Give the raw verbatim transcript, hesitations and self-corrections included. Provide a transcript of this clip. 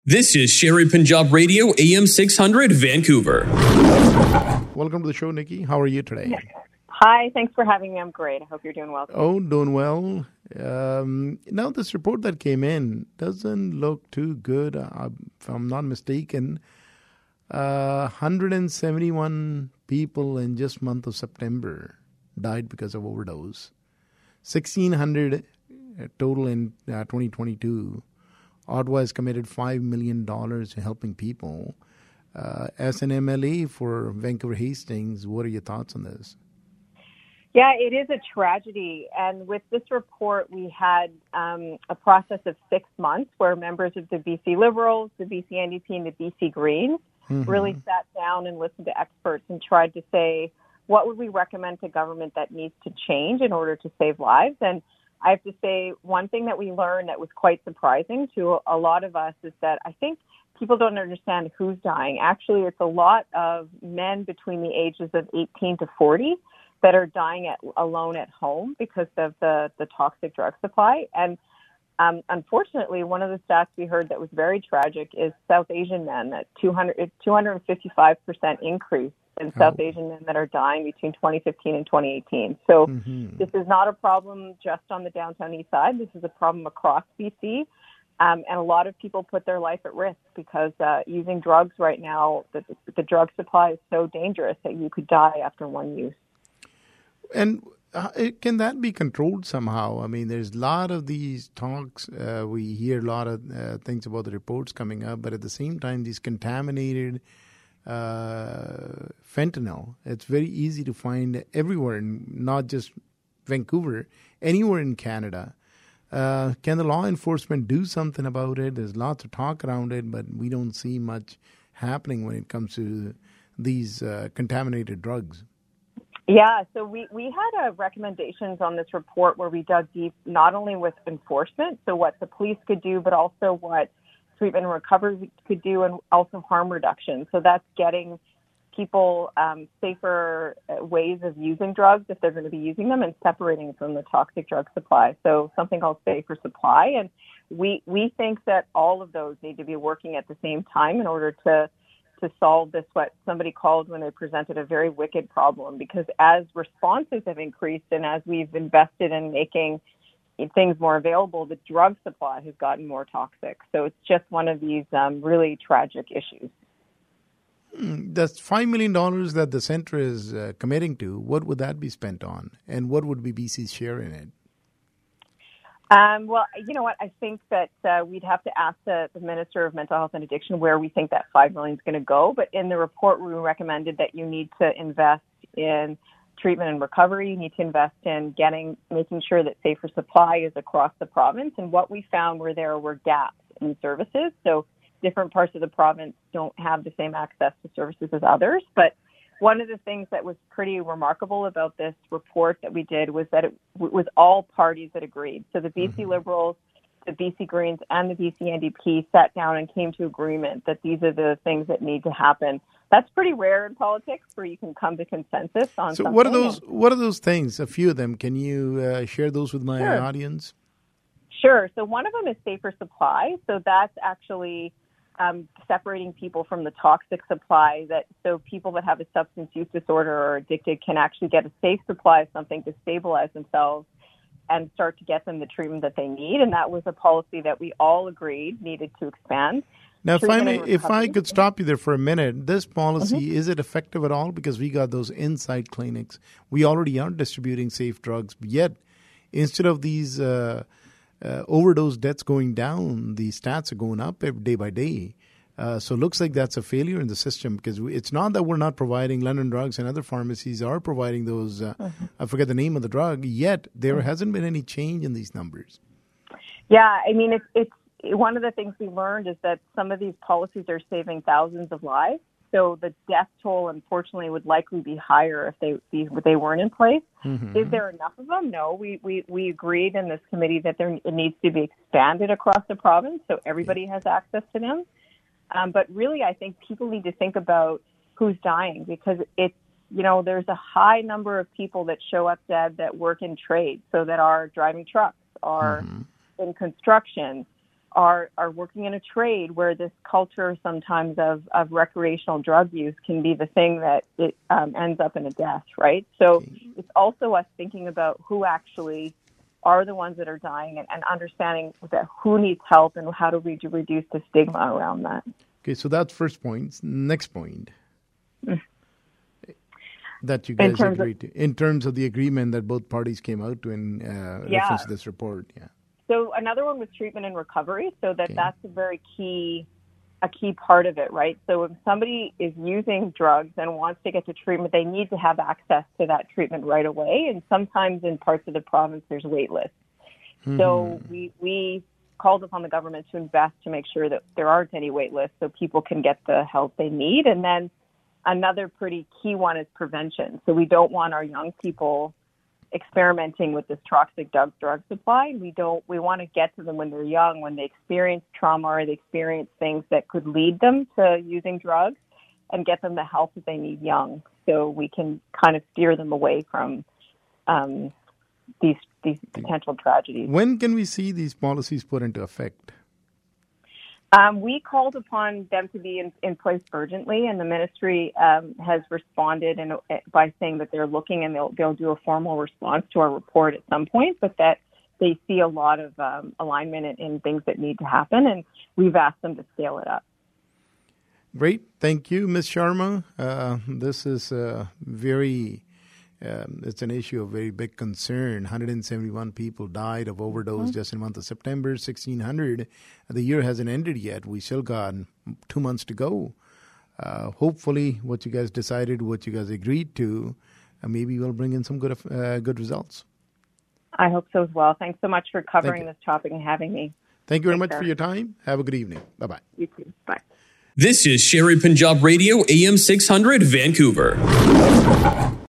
This is Sherry Punjab Radio, A M six hundred, Vancouver. Welcome to the show, Nikki. How are you today? Hi, thanks for having me. I'm great. I hope you're doing well. Oh, doing well. Um, now, this report that came in doesn't look too good. Uh, if I'm not mistaken, uh, one hundred seventy-one people in just month of September died because of overdose. sixteen hundred total in uh, twenty twenty-two. Ottawa has committed five million dollars to helping people. Uh, as an M L A for Vancouver Hastings, what are your thoughts on this? Yeah, it is a tragedy. And with this report, we had um, a process of six months where members of the B C Liberals, the B C N D P, and the B C Greens mm-hmm. really sat down and listened to experts and tried to say, what would we recommend to government that needs to change in order to save lives? And I have to say, one thing that we learned that was quite surprising to a lot of us is that I think people don't understand who's dying. Actually, it's a lot of men between the ages of eighteen to forty that are dying at, alone at home because of the, the toxic drug supply. And um, unfortunately, one of the stats we heard that was very tragic is South Asian men, that two hundred, two hundred fifty-five percent increase in South oh. Asian men that are dying between twenty fifteen and twenty eighteen. So mm-hmm. this is not a problem just on the downtown east side. This is a problem across B C. Um, and a lot of people put their life at risk because uh, using drugs right now, the, the drug supply is so dangerous that you could die after one use. And uh, can that be controlled somehow? I mean, there's a lot of these talks. Uh, we hear a lot of uh, things about the reports coming up, but at the same time, these contaminated uh, fentanyl, it's very easy to find everywhere, in, not just Vancouver, anywhere in Canada. Uh, can the law enforcement do something about it? There's lots of talk around it, but we don't see much happening when it comes to these uh, contaminated drugs. Yeah, so we, we had uh, recommendations on this report where we dug deep not only with enforcement, so what the police could do, but also what treatment and recovery could do, and also harm reduction. So that's getting people um, safer ways of using drugs if they're going to be using them, and separating from the toxic drug supply. So something called safer supply. And we we think that all of those need to be working at the same time in order to to solve this, what somebody called when they presented a very wicked problem. Because as responses have increased and as we've invested in making things more available, the drug supply has gotten more toxic. So it's just one of these um, really tragic issues. That's five million dollars that the centre is uh, committing to. What would that be spent on? And what would be B C's share in it? Um, well, you know what? I think that uh, we'd have to ask the, the Minister of Mental Health and Addiction where we think that five million dollars is going to go. But in the report, we recommended that you need to invest in treatment and recovery. You need to invest in getting, making sure that safer supply is across the province. And what we found were there were gaps in services. So different parts of the province don't have the same access to services as others. But one of the things that was pretty remarkable about this report that we did was that it w- was all parties that agreed. So the B C mm-hmm. Liberals, the B C Greens, and the B C N D P sat down and came to agreement that these are the things that need to happen. That's pretty rare in politics, where you can come to consensus on so something. So what are those? What are those things? A few of them. Can you uh, share those with my sure. audience? Sure. So one of them is safer supply. So that's actually Um, separating people from the toxic supply, that so people that have a substance use disorder or addicted can actually get a safe supply of something to stabilize themselves and start to get them the treatment that they need. And that was a policy that we all agreed needed to expand. Now, if I, may, if I could stop you there for a minute, this policy, mm-hmm. is it effective at all? Because we got those inside clinics. We already are distributing safe drugs, yet instead of these uh, Uh, overdose deaths going down, the stats are going up every day by day. Uh, so it looks like that's a failure in the system, because we, it's not that we're not providing London Drugs and other pharmacies are providing those, uh, mm-hmm. I forget the name of the drug, yet there mm-hmm. hasn't been any change in these numbers. Yeah, I mean, it's, it's one of the things we learned is that some of these policies are saving thousands of lives. So the death toll, unfortunately, would likely be higher if they if they weren't in place. Mm-hmm. Is there enough of them? No. We, we, we agreed in this committee that there it needs to be expanded across the province so everybody has access to them. Um, but really, I think people need to think about who's dying, because it's, you know, there's a high number of people that show up dead that work in trade, so that are driving trucks, are mm-hmm. in construction, are are working in a trade where this culture sometimes of, of recreational drug use can be the thing that it um, ends up in a death, right? So okay. It's also us thinking about who actually are the ones that are dying and, and understanding that who needs help and how do we reduce the stigma around that. Okay, so that's first point. Next point mm. that you guys agreed to. In terms of the agreement that both parties came out to in uh, yeah. reference to this report. Yeah. So another one was treatment and recovery, so that okay. that's a very key, a key part of it, right? So if somebody is using drugs and wants to get to treatment, they need to have access to that treatment right away. And sometimes in parts of the province, there's wait lists. Mm-hmm. So we we called upon the government to invest to make sure that there aren't any wait lists so people can get the help they need. And then another pretty key one is prevention. So we don't want our young people experimenting with this toxic drug drug supply. We don't. We want to get to them when they're young, when they experience trauma or they experience things that could lead them to using drugs, and get them the help that they need young, so we can kind of steer them away from um, these these potential tragedies. When can we see these policies put into effect? Um, we called upon them to be in, in place urgently, and the ministry um, has responded in, by saying that they're looking and they'll, they'll do a formal response to our report at some point, but that they see a lot of um, alignment in, in things that need to happen, and we've asked them to scale it up. Great. Thank you, Miz Sharma. Uh, this is a very... Um, it's an issue of very big concern. one hundred seventy-one people died of overdose mm-hmm. just in the month of September, sixteen hundred. The year hasn't ended yet. We still got two months to go. Uh, hopefully what you guys decided, what you guys agreed to, uh, maybe we'll bring in some good uh, good results. I hope so as well. Thanks so much for covering this topic and having me. Thank you very Take much care. for your time. Have a good evening. Bye-bye. You too. Bye. This is Sherry Punjab Radio, A M six hundred, Vancouver.